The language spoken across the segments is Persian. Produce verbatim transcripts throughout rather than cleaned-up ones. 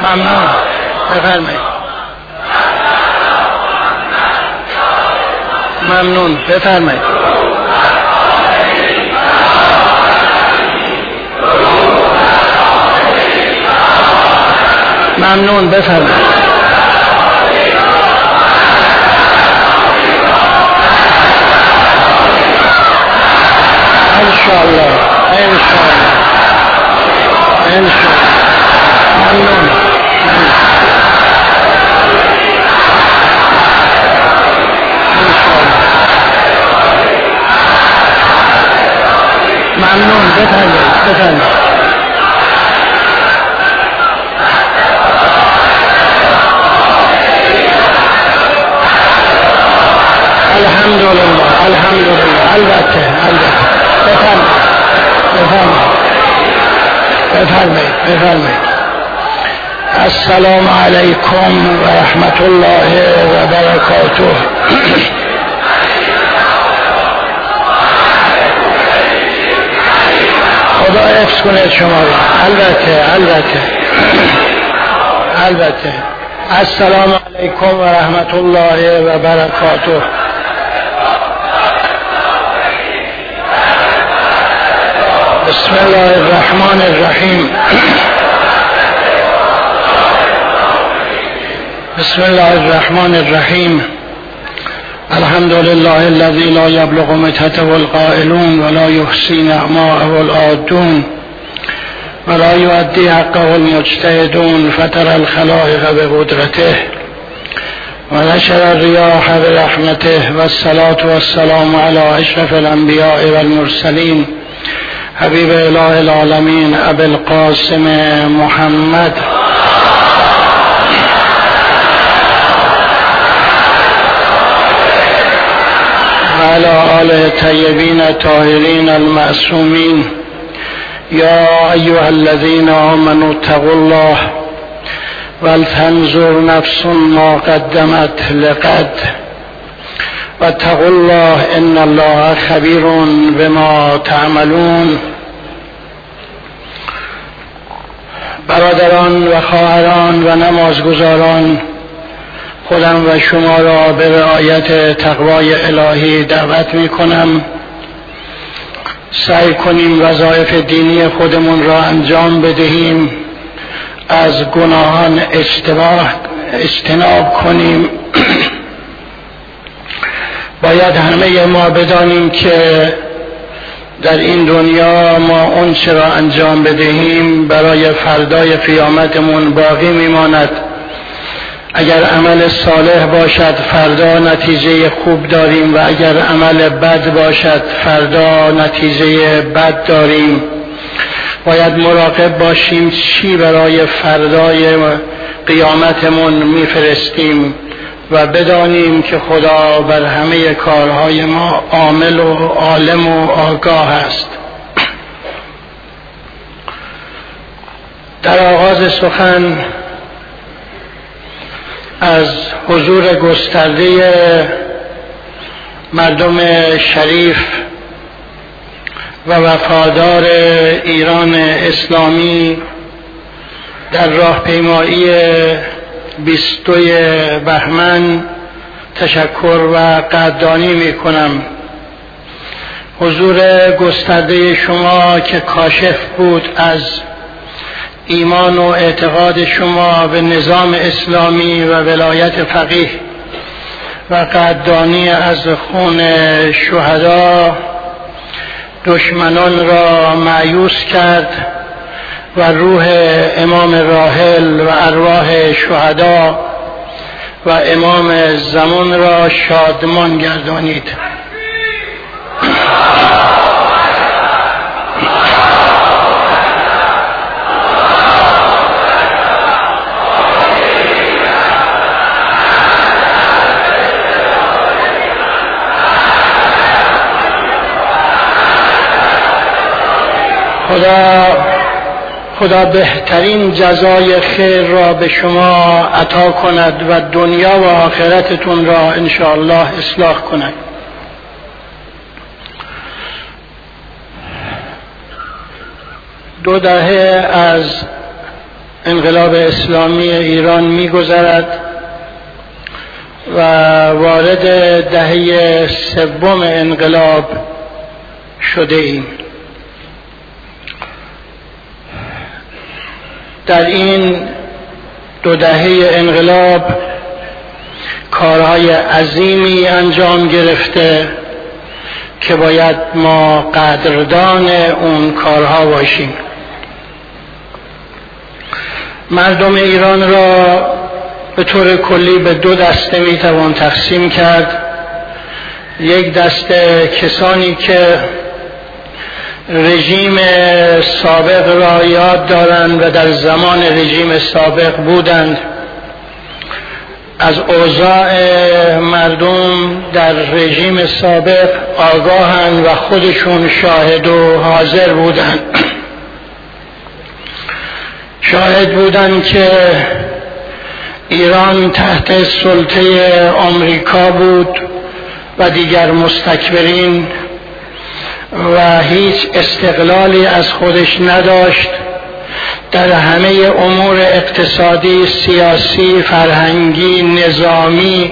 ممنون. بفرمایید. ممنون. بفرمایید. ممنون. بفرمایید. انشاءالله انشاءالله انشاءالله. ممنون. ممنون. بفرمایید. بفرمایید. الحمدلله الحمدلله. البته البته. بفرمایید. بفرمایید. بفرمایید. بفرمایید. السلام علیکم و رحمت الله و برکاته. خدا حفظ کنه شما را. البته البته البته. السلام علیکم و رحمت الله و برکاته. بسم الله الرحمن الرحیم. بسم الله الرحمن الرحیم. الحمد لله الذي لا يبلغ متته القائلون ولا يحصي نعماءه العادون ولا يؤدي حقه المجتهدون فترى الخلائق بقدرته ونشر الرياح برحمته والصلاة والسلام على أشرف الأنبياء والمرسلين حبيب إله العالمين أبي القاسم محمد وعلى آله الطيبين الطاهرين المعصومين. يا أيها الذين آمنوا اتقوا الله ولتنظر نفس ما قدمت لغد واتقوا الله إن الله خبير بما تعملون. برادران و خواهران و نمازگزاران، خودم و شما را به رعایت تقوای الهی دعوت می کنم. سعی کنیم وظایف دینی خودمون را انجام بدهیم، از گناهان اجتناب کنیم. باید همه ما بدانیم که در این دنیا ما اون چه را انجام بدهیم برای فردای قیامتمون باقی میماند. اگر عمل صالح باشد فردا نتیجه خوب داریم و اگر عمل بد باشد فردا نتیجه بد داریم. باید مراقب باشیم چی برای فردای قیامتمون میفرستیم و بدانیم که خدا بر همه کارهای ما عامل و عالم و آگاه است. در آغاز سخن از حضور گسترده مردم شریف و وفادار ایران اسلامی در راهپیمایی بیستوی بهمن تشکر و قدردانی می کنم. حضور گسترده شما که کاشف بود از ایمان و اعتقاد شما به نظام اسلامی و ولایت فقیه و قدردانی از خون شهدا دشمنان را مایوس کرد و روح امام راحل و ارواح شهدا و امام زمان را شادمان گردانید. خدا خدا بهترین جزای خیر را به شما عطا کند و دنیا و آخرتتون را انشاءالله اصلاح کند. دو دهه از انقلاب اسلامی ایران می‌گذرد و وارد دهه سوم انقلاب شده ایم. در این دو دهه انقلاب کارهای عظیمی انجام گرفته که باید ما قدردان اون کارها باشیم. مردم ایران را به طور کلی به دو دسته میتوان تقسیم کرد. یک دسته کسانی که رژیم سابق را یاد دارند و در زمان رژیم سابق بودند، از اوضاع مردم در رژیم سابق آگاهند و خودشون شاهد و حاضر بودند. شاهد بودند که ایران تحت سلطه آمریکا بود و دیگر مستکبرین و هیچ استقلالی از خودش نداشت. در همه امور اقتصادی، سیاسی، فرهنگی، نظامی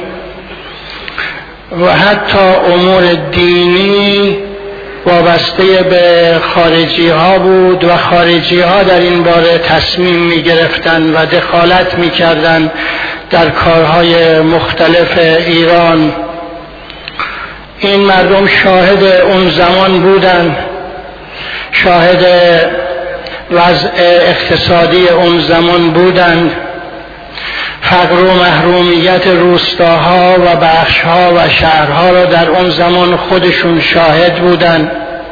و حتی امور دینی وابسته به خارجی ها بود و خارجی ها در این باره تصمیم می گرفتن و دخالت می کردن در کارهای مختلف ایران. این مردم شاهد اون زمان بودن، شاهد وضع اقتصادی اون زمان بودند. فقر و محرومیت روستاها و بخشها و شهرها را در اون زمان خودشون شاهد بودند.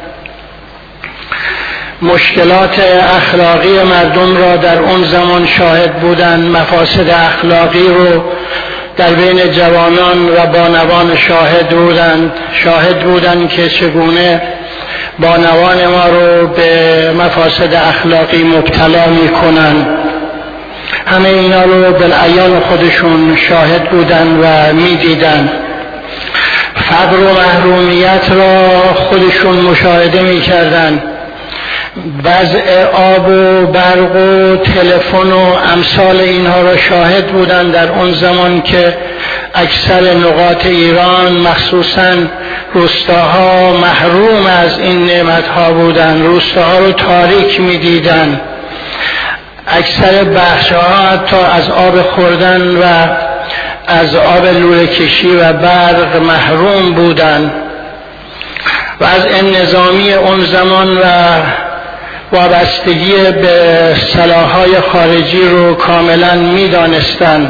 مشکلات اخلاقی مردم را در اون زمان شاهد بودند. مفاسد اخلاقی رو در بین جوانان و بانوان شاهد بودند. شاهد بودند که چگونه بانوان ما رو به مفاسد اخلاقی مبتلا می کنند. همه اینا رو بالعیان خودشون شاهد بودن و می دیدن. فقر و محرومیت را خودشون مشاهده می کردن. وضع آب و برق و تلفن و امثال اینها را شاهد بودن در اون زمان که اکثر نقاط ایران مخصوصاً روستاها محروم از این نعمتها بودن. روستاها رو تاریک می دیدن. اکثر بخشها حتی از آب خوردن و از آب لوله کشی و برق محروم بودند. وضع نظامی اون زمان و وابستگی به سلاح‌های خارجی رو کاملا می‌دانستند.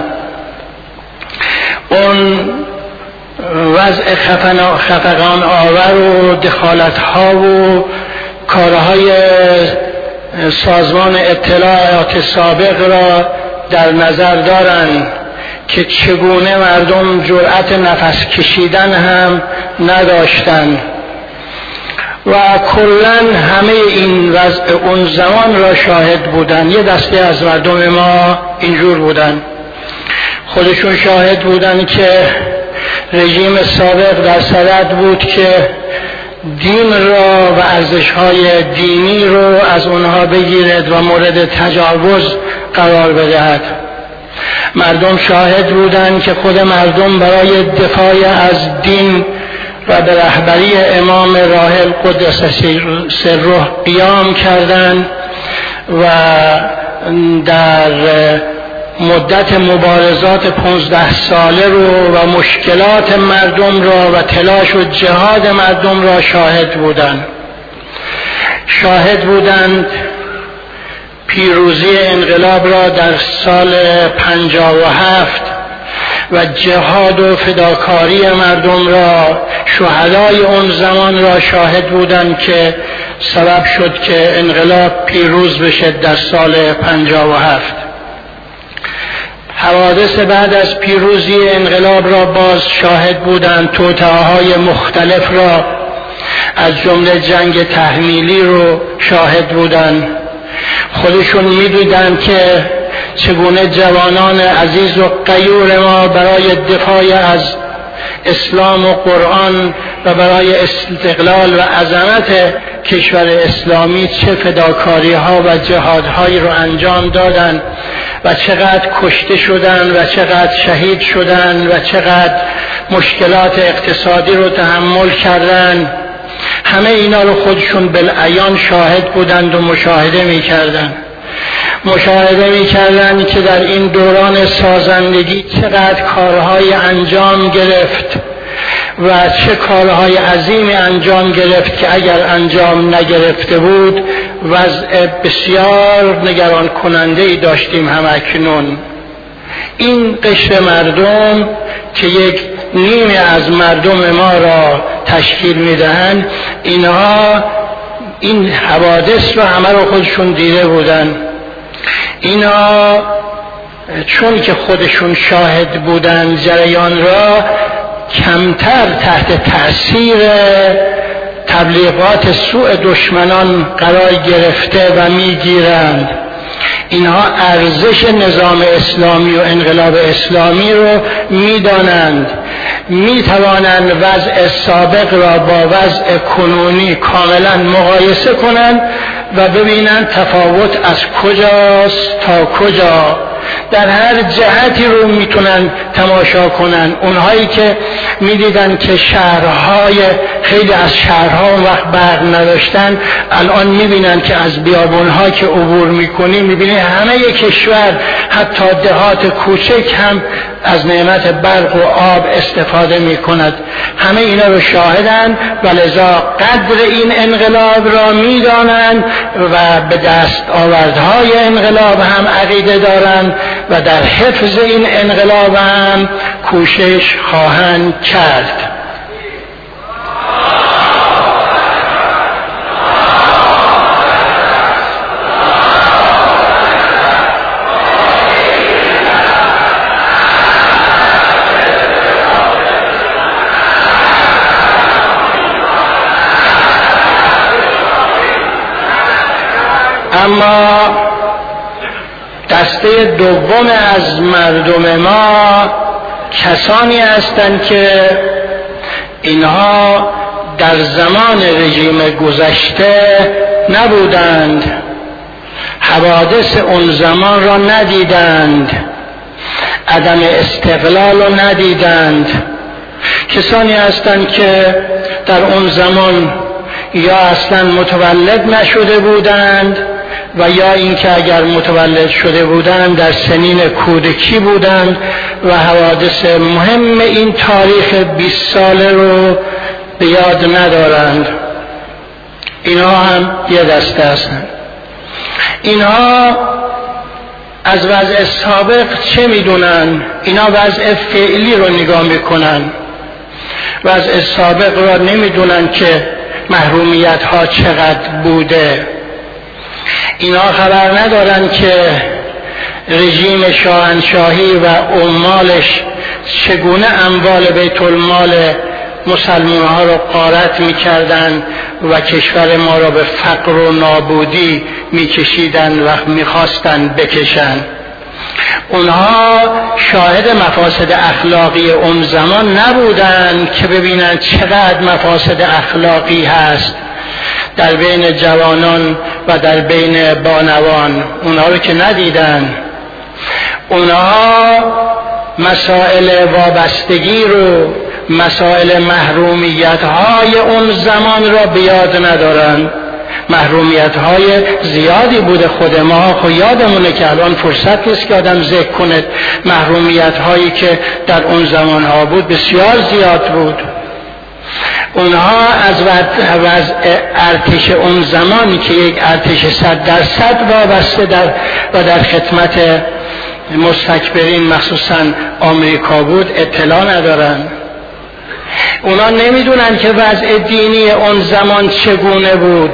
اون وضع خفقان آور و دخالت‌ها و کارهای سازمان اطلاعات سابق را در نظر دارند که چگونه مردم جرأت نفس کشیدن هم نداشتند و کلاً همه این وضع اون زمان را شاهد بودند. یه دسته از مردم ما اینجور بودند، خودشون شاهد بودند که رژیم سابق در صدد بود که دین را و ارزش‌های دینی رو از اونها بگیرد و مورد تجاوز قرار بدهد. مردم شاهد بودند که خود مردم برای دفاع از دین و به رهبری امام راحل قدس سره قیام کردند و در مدت مبارزات پانزده ساله رو و مشکلات مردم را و تلاش و جهاد مردم را شاهد بودند. شاهد بودند پیروزی انقلاب را در سال پنجاه و هفت و جهاد و فداکاری مردم را، شهدای اون زمان را شاهد بودند که سبب شد که انقلاب پیروز بشه در سال پنجاه و هفت. حوادث بعد از پیروزی انقلاب را باز شاهد بودند. توطئه‌های مختلف را از جمله جنگ تحمیلی رو شاهد بودند. خودشون می‌دیدند که چگونه جوانان عزیز و غیور ما برای دفاع از اسلام و قرآن و برای استقلال و عظمت کشور اسلامی چه فداکاری ها و جهادهایی رو انجام دادن و چقدر کشته شدن و چقدر شهید شدن و چقدر مشکلات اقتصادی رو تحمل کردن. همه اینا رو خودشون بالعیان شاهد بودند و مشاهده می کردن. مشاهده می کردن که در این دوران سازندگی چقدر کارهای انجام گرفت و چه کارهای عظیمی انجام گرفت که اگر انجام نگرفته بود وضع بسیار نگران کننده ای داشتیم هم اکنون. این قشر مردم که یک نیمه از مردم ما را تشکیل میدهند، اینها این حوادث رو همه رو خودشون دیده بودن. اینا چون که خودشون شاهد بودن جریان را، کمتر تحت تأثیر تبلیغات سوء دشمنان قرار گرفته و میگیرند. اینها ارزش نظام اسلامی و انقلاب اسلامی رو میدانند، میتوانند وضع سابق را با وضع کنونی کاملا مقایسه کنند و ببینند تفاوت از کجاست تا کجا، در هر جهتی رو میتونن تماشا کنن. اونهایی که میدیدن که شهرهای خیلی از شهرها اون وقت برق نداشتن، الان میبینن که از بیابونها که عبور میکنی میبینی همه کشور حتی دهات کوچک هم از نعمت برق و آب استفاده میکند. همه اینا رو شاهدن و لذا قدر این انقلاب را میدانند و به دست آوردهای انقلاب هم عقیده دارند و در حفظ این انقلاب هم کوشش خواهند کرد. اما دسته دوم از مردم ما کسانی هستند که اینها در زمان رژیم گذشته نبودند، حوادث اون زمان را ندیدند، عدم استقلال را ندیدند. کسانی هستند که در اون زمان یا اصلا متولد نشده بودند و یا اینکه اگر متولد شده بودند در سنین کودکی بودند و حوادث مهم این تاریخ بیست ساله رو به یاد ندارند. اینها هم یه دسته هستند. اینها از وضع سابق چه میدونن؟ اینا وضع فعلی رو نگاه میکنن، وضع سابق رو نمیدونن که محرومیت ها چقدر بوده. اینا خبر ندارن که رژیم شاهنشاهی و عمالش چگونه اموال بیت المال مسلمان ها رو غارت میکردن و کشور ما را به فقر و نابودی میکشیدن و میخواستن بکشن. اونها شاهد مفاسد اخلاقی اون زمان نبودن که ببینن چقدر مفاسد اخلاقی هست در بین جوانان و در بین بانوان. اونها رو که ندیدن. اونها مسائل وابستگی رو، مسائل محرومیت های اون زمان را به یاد ندارن. محرومیت های زیادی بوده، خود ما خود یادمونه که الان فرصت نیست که آدم ذکر کنه. محرومیت هایی که در اون زمان ها بود بسیار زیاد بود. اونها از وضع ارتش اون زمان که یک ارتش صد درصد وابسته در و در خدمت مستکبرین مخصوصا آمریکا بود اطلاع ندارن. اونا نمیدونن که وضع دینی اون زمان چگونه بود.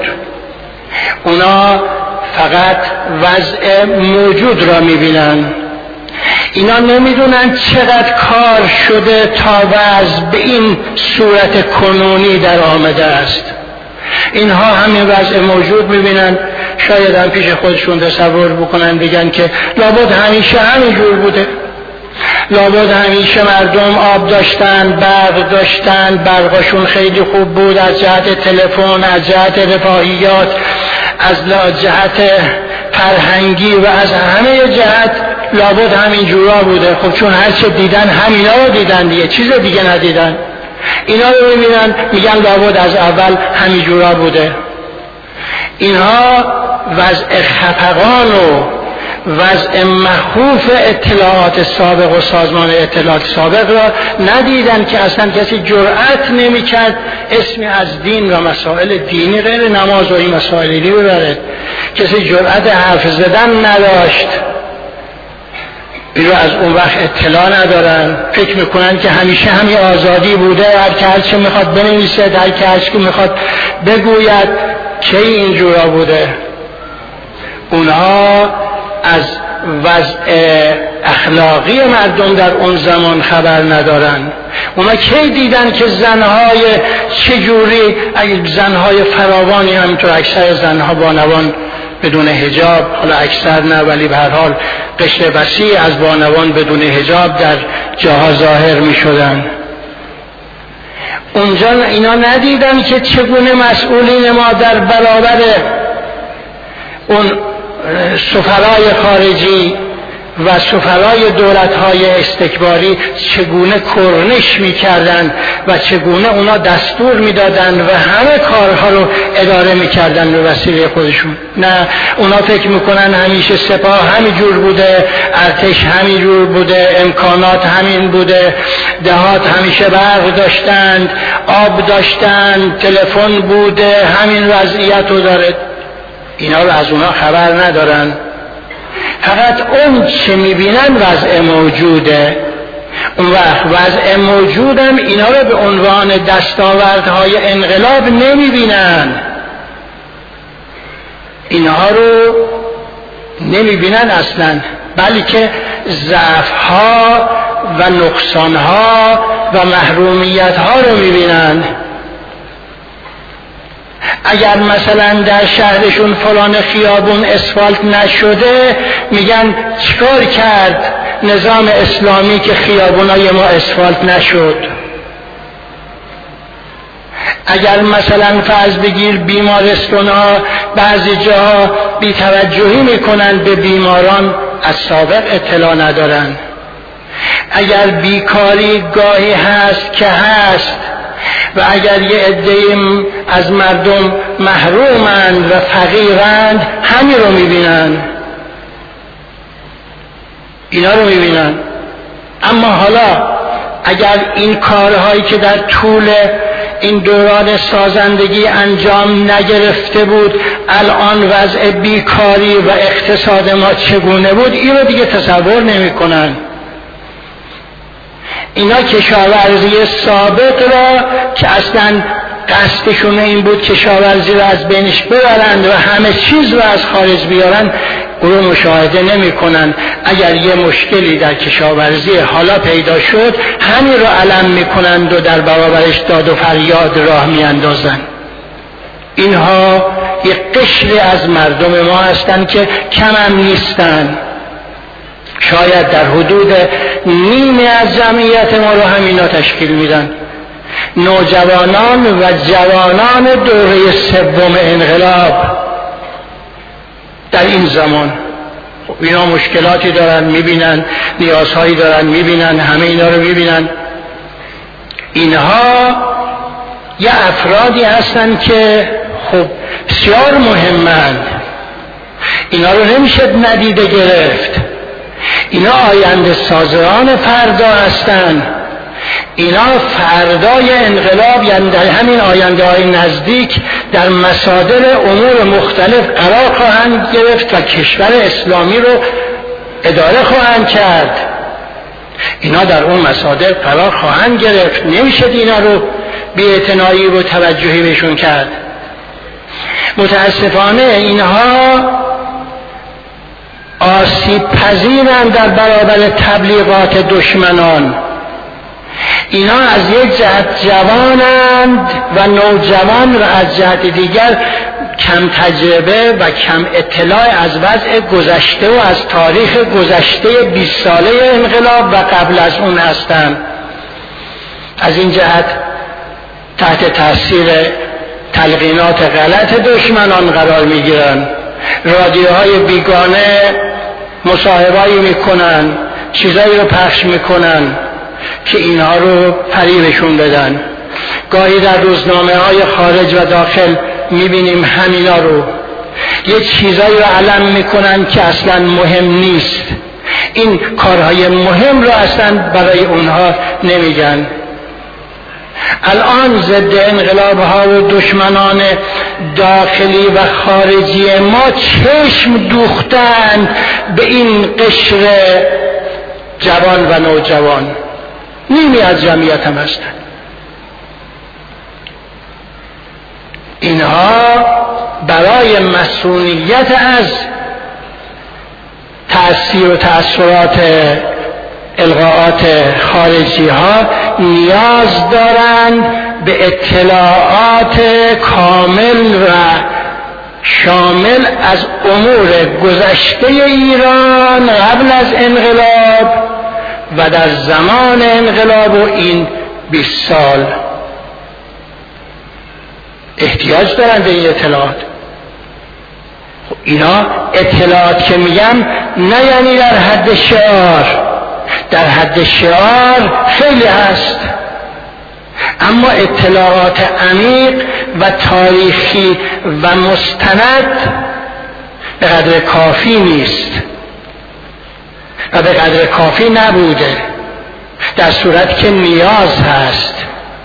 اونا فقط وضع موجود را میبینن. اینا نمیدونن چقدر کار شده تا وضع به این صورت کنونی در آمده است. اینها همین وضع موجود میبینن، شاید هم پیش خودشون تصور بکنن بگن که لابد همیشه همینجور بوده، لابد همیشه مردم آب داشتن، برق داشتن، برقشون خیلی خوب بود از جهت تلفن، از جهت رفاهیات، از جهت فرهنگی و از همه جهت لابد همین جورا بوده. خب چون هر چه دیدن همینا رو دیدن دیگه، چیز دیگه ندیدن. اینا رو میبینن میگن لابد از اول همین جورا بوده. اینها وضع خفقان و وضع مخوف اطلاعات سابق و سازمان اطلاعات سابق را ندیدن که اصلا کسی جرأت نمی کرد اسمی از دین و مسائل دینی غیر نماز و این مسائلی ببرد. کسی جرأت حرف زدن نداشت. این رو از اون وقت اطلاع ندارن. فکر میکنن که همیشه همین آزادی بوده، هر که هر چه میخواد بنویسد، هر که هر چه میخواد بگوید. چه اینجورا بوده؟ اونها از وضع اخلاقی مردم در اون زمان خبر ندارن. اونا کی دیدن که زنهای چجوری، اگه زنهای فراوانی، همینطور اکثر زنها بانوان بدون حجاب، حالا اکثر نه ولی به هر حال قشر وسیع از بانوان بدون حجاب در جاها ظاهر می شدن. اونجا اینا ندیدن که چگونه مسئولین ما در برابر اون سفرای خارجی و سفرای دولت‌های استکباری چگونه کرنش می‌کردند و چگونه اونا دستور می‌دادند و همه کارها رو اداره می‌کردند به وسیله خودشون. نه، اونا فکر می‌کنن همیشه سپاه همین جور بوده، ارتش همین جور بوده، امکانات همین بوده، دهات همیشه برق داشتند، آب داشتند، تلفن بوده، همین وضعیت رو داره. اینا رو از اونا خبر ندارن. فقط اون چه میبینن وضع موجوده. اون وقت وضع موجودم اینا رو به عنوان دستاوردهای انقلاب نمیبینن. اینها رو نمیبینن اصلا، بلکه ضعفها و نقصانها و محرومیتها رو میبینن. اگر مثلا در شهرشون فلان خیابون اسفالت نشده، میگن چیکار کرد نظام اسلامی که خیابونای ما اسفالت نشد؟ اگر مثلا فرض بگیر بیمارستان ها بعضی جاها بی‌توجهی میکنن به بیماران، از سابق اطلاع ندارن. اگر بیکاری گاهی هست که هست و اگر یه عده‌ای از مردم محرومند و فقیرند، همین رو میبینن، اینا رو میبینن. اما حالا اگر این کارهایی که در طول این دوران سازندگی انجام نگرفته بود، الان وضع بیکاری و اقتصاد ما چگونه بود، این رو دیگه تصور نمی کنن. اینا کشاورزی سابق را که اصلا قصدشون این بود کشاورزی را از بینش ببرند و همه چیز را از خارج بیارن، او رو مشاهده نمی کنن. اگر یه مشکلی در کشاورزی حالا پیدا شد، همین رو علم می کنند و در برابرش داد و فریاد راه می اندازن. اینها یک قشری از مردم ما هستند که کم هم نیستن. شاید در حدود نیمه از جمعیت ما رو همینا تشکیل میدن. نوجوانان و جوانان دوره سوم انقلاب در این زمان. اینا مشکلاتی دارن میبینن، نیازهایی دارن میبینن، همه اینا رو میبینن. اینها یه افرادی هستن که خب بسیار مهمند. اینا رو نمیشه ندیده گرفت. اینا آینده سازان فردا هستند. اینا فردای انقلاب، یعنی در همین آینده های نزدیک در مصادر امور مختلف قرار خواهند گرفت و کشور اسلامی رو اداره خواهند کرد. اینا در اون مصادر قرار خواهند گرفت. نمیشه اینا رو بی‌اعتنایی و توجهی بهشون کرد. متاسفانه اینها آسیب پذیرند در برابر تبلیغات دشمنان. اینا از یک جهت جوانند و نوجوان و از جهت دیگر کم تجربه و کم اطلاع از وضع گذشته و از تاریخ گذشته بیست ساله انقلاب و قبل از اون هستند. از این جهت تحت تاثیر تلقینات غلط دشمنان قرار میگیرن. رادیوهای بیگانه مصاحبه‌ای میکنن، چیزایی رو پخش میکنن که اینها رو فریبشون بدن. گاهی در روزنامه های خارج و داخل میبینیم همینا رو، یه چیزایی رو علم میکنن که اصلا مهم نیست. این کارهای مهم رو اصلا برای اونها نمیگن. الان ضد انقلاب ها و دشمنان داخلی و خارجی ما چشم دوختن به این قشر جوان و نوجوان، نیمی از جمعیت هم هستن. اینها برای مسئولیت از تأثیر و تأثیرات القاءات خارجی ها نیاز دارند به اطلاعات کامل و شامل از امور گذشته ایران قبل از انقلاب و در زمان انقلاب و این بیست سال احتیاج دارند به این اطلاعات. اینا اطلاعات که میگم نه یعنی در حد شعار، در حد شعار خیلی هست، اما اطلاعات عمیق و تاریخی و مستند به قدر کافی نیست و به قدر کافی نبوده، در صورت که نیاز هست.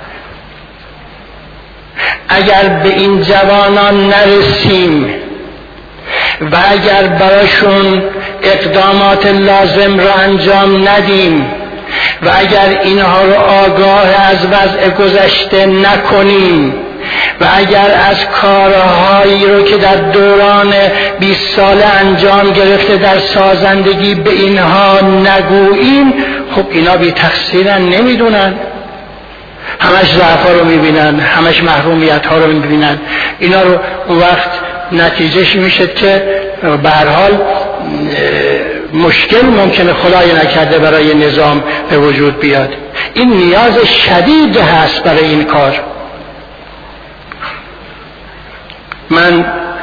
اگر به این جوانان نرسیم و اگر براشون اقدامات لازم را انجام ندیم و اگر اینها رو آگاه از وضع گذشته نکنیم و اگر از کارهایی رو که در دوران بیست ساله انجام گرفته در سازندگی به اینها نگوییم، خب اینا بی تقصیرن، نمیدونن، همش ضعف‌ها رو میبینن، همش محرومیت‌ها رو میبینن. اینا رو اون وقت نتیجهش میشه که به هر حال مشکل ممکنه خدای نکرده برای نظام به وجود بیاد. این نیاز شدید هست برای این کار. من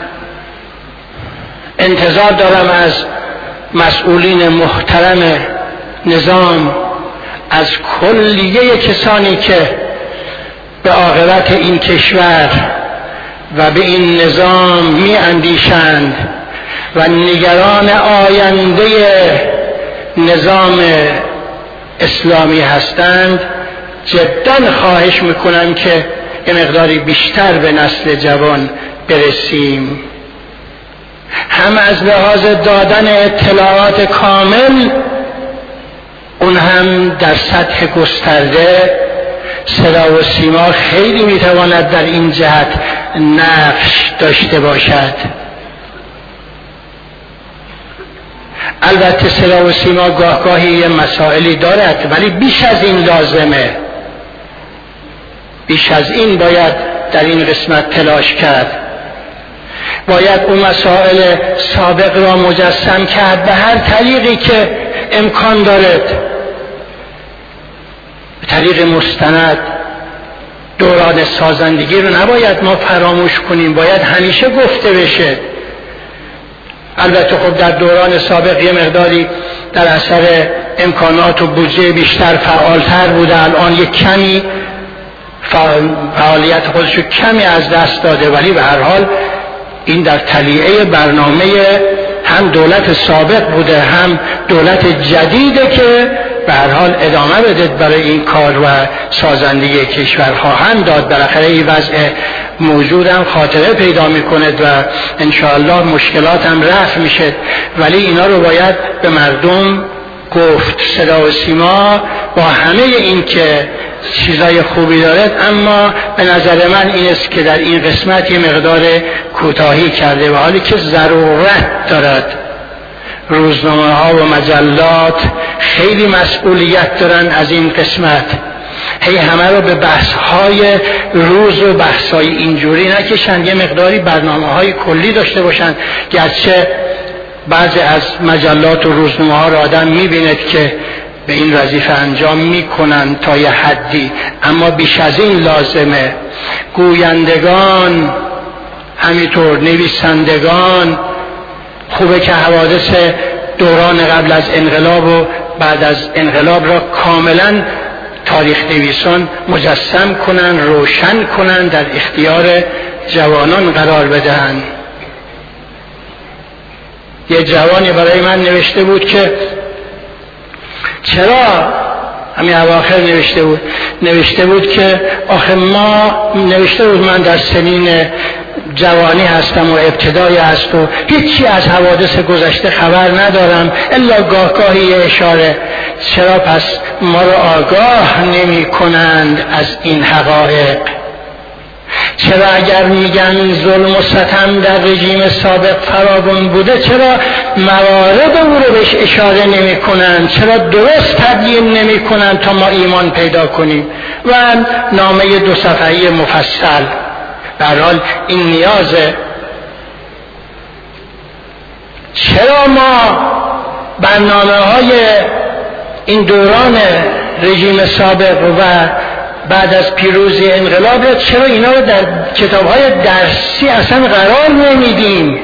انتظار دارم از مسئولین محترم نظام، از کلیه کسانی که به عاقبت این کشور و به این نظام می اندیشند و نگران آینده نظام اسلامی هستند، جدا خواهش میکنم که یه مقداری بیشتر به نسل جوان برسیم، هم از لحاظ دادن اطلاعات کامل، اون هم در سطح گسترده. صدا و سیما خیلی میتواند در این جهت نقش داشته باشد. البته صدا و سیما گاه گاهی یه مسائلی دارد، ولی بیش از این لازمه، بیش از این باید در این قسمت تلاش کرد. باید اون مسائل سابق را مجسم کرد به هر طریقی که امکان دارد، به طریق مستند. دوران سازندگی رو نباید ما فراموش کنیم، باید همیشه گفته بشه. البته خب در دوران سابق یه مقداری در اثر امکانات و بودجه بیشتر فعالتر بوده، الان یک کمی فعالیت خودشو کمی از دست داده، ولی به هر حال این در تلیعه برنامه هم دولت سابق بوده هم دولت جدیده که به هر حال ادامه بده برای این کار و سازندگی کشور خواهند داد. بالاخره این وضع موجود هم خاطره پیدا میکنه و انشاءالله مشکلات هم رفع میشه، ولی اینا رو باید به مردم گفت. صدا و سیما با همه این که چیزای خوبی دارد، اما به نظر من این است که در این قسمت یه مقدار کوتاهی کرده، و حالی که ضرورت دارد. روزنامه ها و مجلات خیلی مسئولیت دارن از این قسمت. هی همه رو به بحث‌های روز و بحث‌های اینجوری نکشن، یه مقداری برنامه‌های کلی داشته باشن. گرچه بعضی از مجلات و روزنامه‌ها رو آدم می‌بیند که به این وظیفه انجام میکنن تا یه حدی، اما بیش از این لازمه. گویندگان، همینطور نویسندگان، خوبه که حوادث دوران قبل از انقلاب و بعد از انقلاب را کاملا تاریخ نویسان مجسم کنن، روشن کنن، در اختیار جوانان قرار بدهن. یه جوانی برای من نوشته بود که چرا، همین اواخر نوشته بود نوشته بود که آخه ما، نوشته بود من در سنین جوانی هستم و ابتدایی هست و هیچی از حوادث گذشته خبر ندارم الا گاه گاهی اشاره. چرا پس ما رو آگاه نمی کنند از این حقایق؟ چرا اگر میگن ظلم و ستم در رژیم سابق فراوان بوده، چرا موارد او رو بهش اشاره نمی کنن؟ چرا درست تبیین نمی کنن تا ما ایمان پیدا کنیم؟ و نامه دو صفحه‌ای مفصل. به هر حال این نیازه. چرا ما برنامه های این دوران رژیم سابق و بعد از پیروزی انقلاب را، چرا اینا رو در کتاب‌های درسی اصلا قرار نمیدیم؟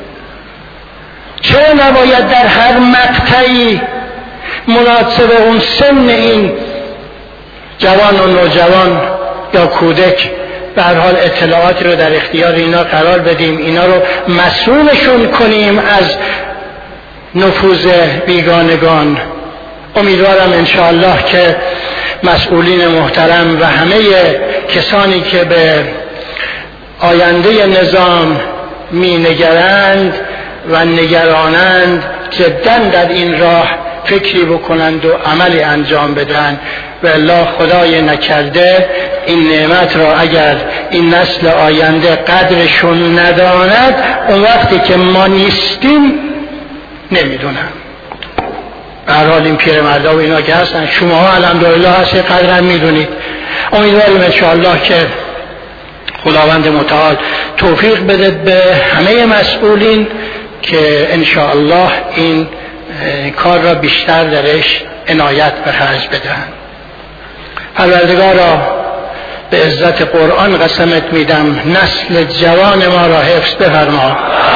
چرا نباید در هر مقطعی مناسب اون سن این جوان و نوجوان یا کودک به هر حال اطلاعاتی رو در اختیار اینا قرار بدیم، اینا رو مسئولشون کنیم از نفوذ بیگانگان؟ امیدوارم انشاءالله که مسئولین محترم و همه کسانی که به آینده نظام می نگرند و نگرانند جداً در این راه فکری بکنند و عملی انجام بدن. و الله خدای نکرده این نعمت را اگر این نسل آینده قدرشون نداند، اون وقتی که ما نیستیم نمیدونم. به هر حال این پیرمردا و اینا که هستن، شماها الحمدلله هست قدرم میدونید. امیدواریم انشاءالله که خداوند متعال توفیق بده به همه مسئولین که انشاءالله این کار را بیشتر درش عنایت به خرج بدن. پروردگارا به عزت قرآن قسمت میدم نسل جوان ما را حفظ بفرما،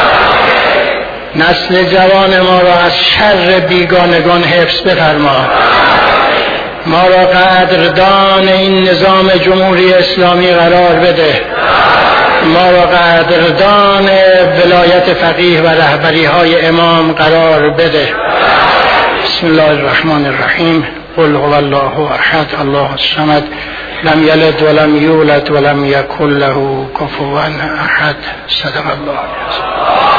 نسل جوان ما را از شر بیگانگان حفظ بفرما، ما را قدردان این نظام جمهوری اسلامی قرار بده، ما را قدردان ولایت فقیه و رهبری های امام قرار بده. بسم الله الرحمن الرحیم. قل هو الله احد الله الصمد لم یلد ولم یولد ولم یکن له کفوا احد. صدق الله.